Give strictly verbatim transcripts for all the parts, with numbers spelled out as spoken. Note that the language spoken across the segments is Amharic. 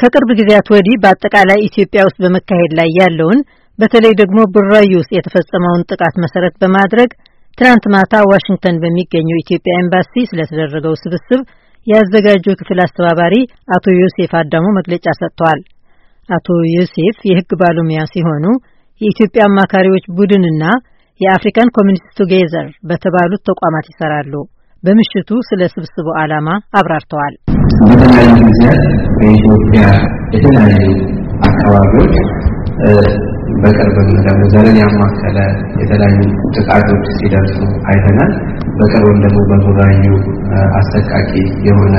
ከቅርብ ጊዜያት ወዲህ በአጠቃላይ ኢትዮጵያ ውስጥ በመካሄድ ላይ ያለውን በተለይ ደግሞ ቡራዩ ውስጥ የተፈጸመውን ጥቃት መሰረት በማድረግ ትናንት ማታ ዋሽንግተን በሚገኘው ኢትዮጵያ ኤምባሲ ስለተደረገው ስብስብ ያዘጋጀው ክፍል አስተባባሪ አቶ ዮሴፍ አዳሙ መግለጫ ሰጥተዋል። አቶ ዮሴፍ የሕግ ባለሙያ ሲሆኑ የኢትዮጵያ አማካሪዎች ቡድንና የአፍሪካን ኮሚኒቲ ቱጌዘር በተባሉት ተቋማት ይሰራሉ። በምሽቱ ስለ ስብስቡ ዓላማ አብራርተዋል። በተለያዩ ጊዜያት በኢትዮጵያ የተለያዩ አካባቢዎች በቅርብም ደግሞ ዘርን ያማከለ የተለያዩ ጥቃቶች ሲደርሱ አይተናል። በቅርብም ደግሞ በቡራዩ አሰቃቂ የሆነ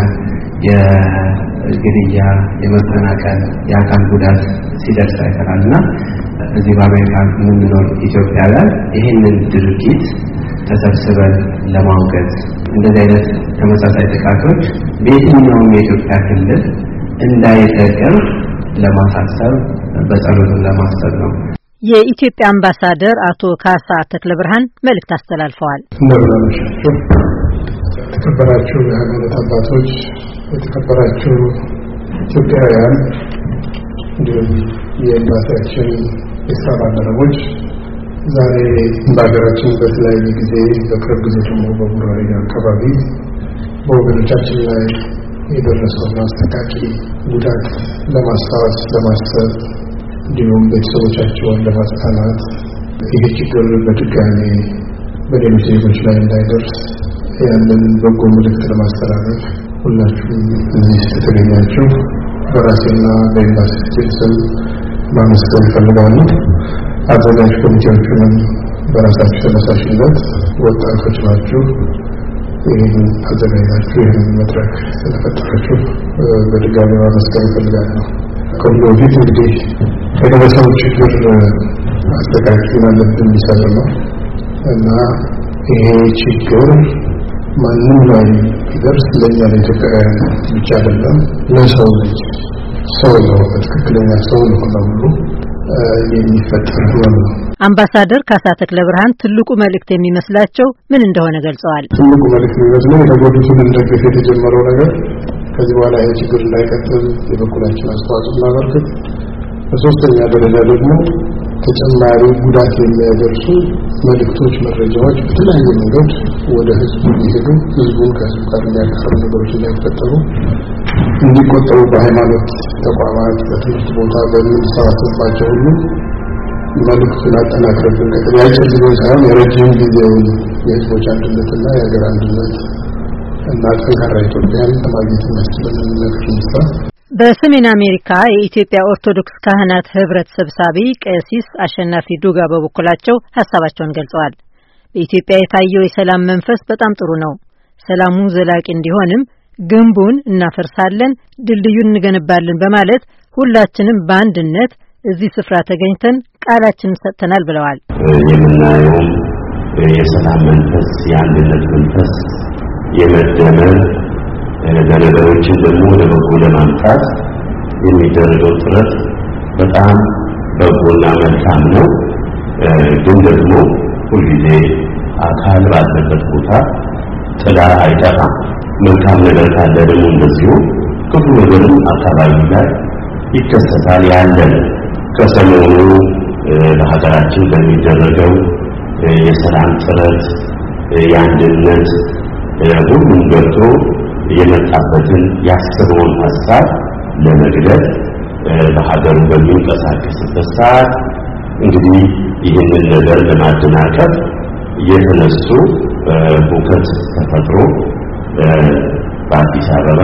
የግድያ፣ የመፈናቀል፣ የአካል ጉዳት ሲደርስ አይተናልና እዚህ በአሜሪካ የምንኖር ኢትዮጵያውያን ይህንን ድርጊት ተሰብስበን ለማውገዝ እንደዚህ አይነት ተመሳሳይ ጥቃቶች በየትኛውም የኢትዮጵያ ክልል እንዳይደገም ለማሳሰብ በጸሎትን ለማሰብ ነው። የኢትዮጵያ አምባሳደር አቶ ካሳ ተክለ ብርሃን መልእክት አስተላልፈዋል። እንደምናመሻችሁ የተከበራችሁ የሃይማኖት አባቶች፣ የተከበራችሁ ኢትዮጵያውያን፣ እንዲሁም የኤምባሲያችን የስራ ባልደረቦች ዛሬ በሀገራችን በተለያየ ጊዜ በቅርብ ጊዜ ደግሞ በቡራዩ አካባቢ በወገኖቻችን ላይ የደረሰውን አሰቃቂ ጉዳት ለማስታወስ ለማሰብ እንዲሁም ቤተሰቦቻቸውን ለማጽናናት ይህ ችግር በድጋሚ በሌሎች ዜጎች ላይ እንዳይደርስ ያንን በጎ መልእክት ለማስተላለፍ ሁላችሁም እዚህ ስለተገኛችሁ በራሴና በኤምባሲያችን ስም ማመስገን እፈልጋለሁ። አዘጋጅ ኮሚቴዎቹንም በራሳችሁ ተነሳሽነት ወጣቶች ናችሁ ይህን አዘጋጅታችሁ ይህን መድረክ ስለፈጠራችሁ በድጋሚ ማመስገን እፈልጋለሁ። ከሁሉ በፊት እንግዲህ የደረሰው ችግር አሰቃቂ ማለት የሚሰራ ነው እና ይሄ ችግር ማንም ላይ ቢደርስ ለእኛ ለኢትዮጵያውያን ብቻ አይደለም፣ ለሰው ልጅ ሰው ነው በትክክለኛ ሰው ለሆነ ሁሉ የሚፈጠር ነው። አምባሳደር ካሳ ተክለ ብርሃን ትልቁ መልእክት የሚመስላቸው ምን እንደሆነ ገልጸዋል። ትልቁ መልእክት የሚመስለው የተጎዱትን እንደገፍ የተጀመረው ነገር ከዚህ በኋላ ይህ ችግር እንዳይቀጥል የበኩላችን አስተዋጽኦ እናበርክት። በሶስተኛ ደረጃ ደግሞ ተጨማሪ ጉዳት የሚያደርሱ መልእክቶች፣ መረጃዎች በተለያየ መንገድ ወደ ህዝቡ ይሄዱ ህዝቡን ከህዝቡ ጋር የሚያቀራርቡ ነገሮች እንዳይፈጠሩ እንዲቆጠሩ በሃይማኖት ተቋማት በትምህርት ቦታ በምንሰራባቸው ሁሉ መልእክቱን አጠናክረን እንቀጥል። ያጭር ጊዜ ሳይሆን የረጅም ጊዜውን የህዝቦች አንድነትና የሀገር አንድነት እና ጠንካራ ኢትዮጵያን ለማግኘት የሚያስችለን ነገር ይስራ። በሰሜን አሜሪካ የኢትዮጵያ ኦርቶዶክስ ካህናት ህብረት ሰብሳቢ ቀሲስ አሸናፊ ዱጋ በበኩላቸው ሐሳባቸውን ገልጸዋል። በኢትዮጵያ የታየው የሰላም መንፈስ በጣም ጥሩ ነው። ሰላሙ ዘላቂ እንዲሆንም ግንቡን እናፈርሳለን፣ ድልድዩን እንገነባለን በማለት ሁላችንም በአንድነት እዚህ ስፍራ ተገኝተን ቃላችንን ሰጥተናል ብለዋል። የምናየው የሰላም መንፈስ፣ የአንድነት መንፈስ፣ የመደመር ነገሮችን ደግሞ ወደ በጎ ለማምጣት የሚደረገው ጥረት በጣም በጎና መልካም ነው። ግን ደግሞ ሁልጊዜ አካል ባለበት ቦታ ጥላ አይጠፋም። መልካም ነገር ካለ ደግሞ እንደዚሁ ክፉ ነገርም አካባቢ ላይ ይከሰታል። ያለን ከሰሞኑ በሀገራችን በሚደረገው የሰላም ጥረት የአንድነት ሁሉም ገብቶ የመጣበትን ያሰበውን ሐሳብ ለመግለጽ በሀገሩ በሚንቀሳቀስበት ሰዓት እንግዲህ ይህንን ነገር ለማደናቀፍ የተነሱ ሁከት ተፈጥሮ በአዲስ አበባ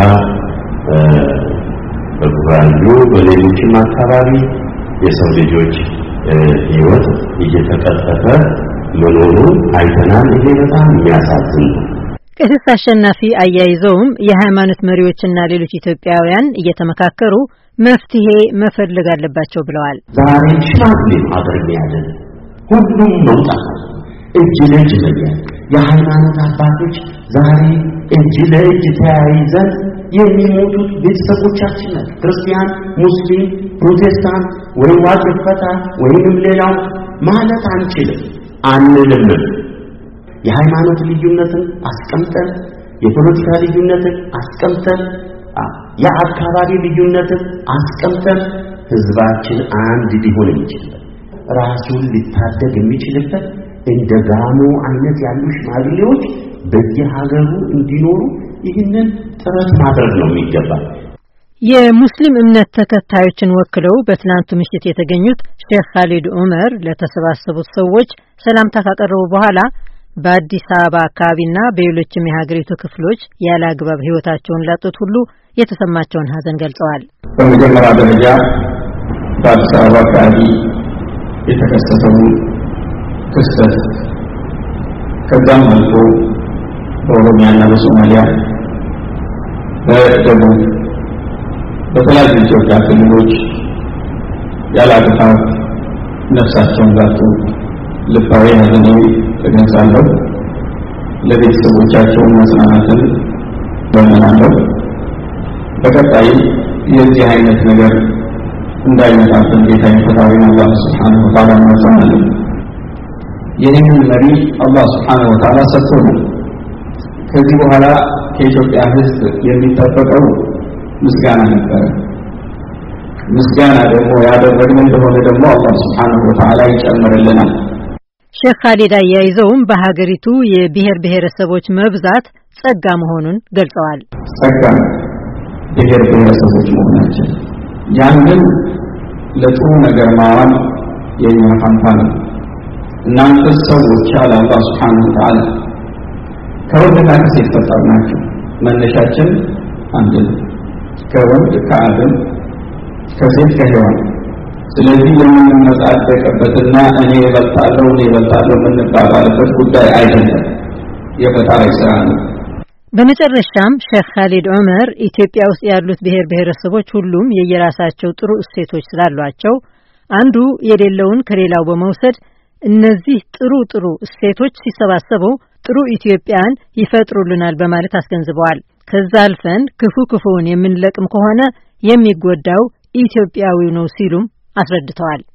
በቡራዩ በሌሎችም አካባቢ የሰው ልጆች ሕይወት እየተቀጠፈ መኖሩን አይተናል። ይሄ በጣም የሚያሳዝን ነው። ቀሲስ አሸናፊ አያይዘውም የሃይማኖት መሪዎችና ሌሎች ኢትዮጵያውያን እየተመካከሩ መፍትሄ መፈለግ አለባቸው ብለዋል። ዛሬ ሽማግሌ አገር ያለን ሁሉም መውጣት እጅ ለእጅ መያዝ የሃይማኖት አባቶች ዛሬ እጅ ለእጅ ተያይዘን የሚሞቱት ቤተሰቦቻችን ናቸው። ክርስቲያን፣ ሙስሊም፣ ፕሮቴስታንት ወይ ዋጅፈታ ወይንም ሌላው ማለት አንችልም አንልም። የሃይማኖት ልዩነትን አስቀምጠን የፖለቲካ ልዩነትን አስቀምጠን የአካባቢ ልዩነትን አስቀምጠን ህዝባችን አንድ ሊሆን ይችላል ራሱን ሊታደግ የሚችልበት እንደ ጋሞ አይነት ያሉ ሽማግሌዎች በየሀገሩ እንዲኖሩ ይህንን ጥረት ማድረግ ነው የሚገባው። የሙስሊም እምነት ተከታዮችን ወክለው በትናንቱ ምሽት የተገኙት ሼክ ኻሊድ ዑመር ለተሰባሰቡት ሰዎች ሰላምታ ካቀረቡ በኋላ በአዲስ አበባ አካባቢና በሌሎችም የሀገሪቱ ክፍሎች ያለ አግባብ ህይወታቸውን ላጡት ሁሉ የተሰማቸውን ሀዘን ገልጸዋል። በመጀመሪያ ደረጃ በአዲስ አበባ አካባቢ የተከሰተው ክስተት ከዛም አልፎ በኦሮሚያና በሶማሊያ በደቡብ በተለያዩ ኢትዮጵያ ክልሎች ያለ አግባብ ነፍሳቸውን ላጡ ልባዊ ሐዘኔ እገልጻለሁ። ለቤተሰቦቻቸው መጽናናትን በመናለው በቀጣይ የዚህ አይነት ነገር እንዳይመጣብን ጌታዬ ፈጣሪን አላህ Subhanahu Wa Ta'ala ማጸናለን። ይህንን መሪ አላህ Subhanahu Wa Ta'ala ሰጥቶናል። ከዚህ በኋላ ከኢትዮጵያ ሕዝብ የሚጠበቀው ምስጋና ነበር። ምስጋና ደግሞ ያደረግነው እንደሆነ ደግሞ አላህ Subhanahu Wa Ta'ala ይጨምርልናል። ሼክ ኻሊድ አያይዘውም በሀገሪቱ የብሔር ብሔረሰቦች መብዛት ጸጋ መሆኑን ገልጸዋል። ጸጋ ብሔር ብሔረሰቦች መሆናቸው ያንን ለጥሩ ነገር ማዋል የኛ ፋንታ ነው። እናንተ ሰዎች አለ አላህ Subhanahu Wa Ta'ala ከወንድና ከሴት ፈጠርናችሁ መነሻችን አንድ ነው። ከወንድ ከአደም ከሴት ከሔዋን ስለዚህ የምንመጻደቅበትና እኔ እበልጣለሁ እኔ እበልጣለሁ የምንባባልበት ጉዳይ አይደለም የፈጣሪ ስራ ነው። በመጨረሻም ሼክ ኻሊድ ዑመር ኢትዮጵያ ውስጥ ያሉት ብሔር ብሔረሰቦች ሁሉም የየራሳቸው ጥሩ እሴቶች ስላሏቸው አንዱ የሌለውን ከሌላው በመውሰድ እነዚህ ጥሩ ጥሩ እሴቶች ሲሰባሰቡ ጥሩ ኢትዮጵያን ይፈጥሩልናል በማለት አስገንዝበዋል። ከዛ አልፈን ክፉ ክፉውን የምንለቅም ከሆነ የሚጎዳው ኢትዮጵያዊው ነው ሲሉም አስረድተዋል።